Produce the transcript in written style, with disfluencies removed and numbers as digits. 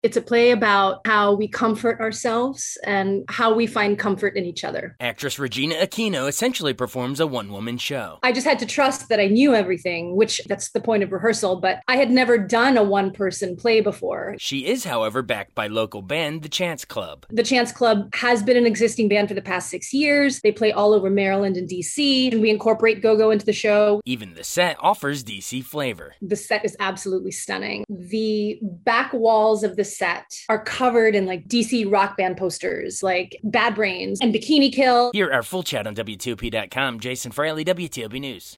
It's a play about how we comfort ourselves and how we find comfort in each other. Actress Regina Aquino essentially performs a one-woman show. I just had to trust that I knew everything, which that's the point of rehearsal, but I had never done a one-person play before. She is, however, backed by local band The Chance Club. The Chance Club has been an existing band for the past 6 years. They play all over Maryland and DC, and we incorporate go-go into the show. Even the set offers DC flavor. The set is absolutely stunning. The back walls of the set are covered in like DC rock band posters like Bad Brains and Bikini Kill. Hear our full chat on WTOP.com. Jason Fraley, WTOP News.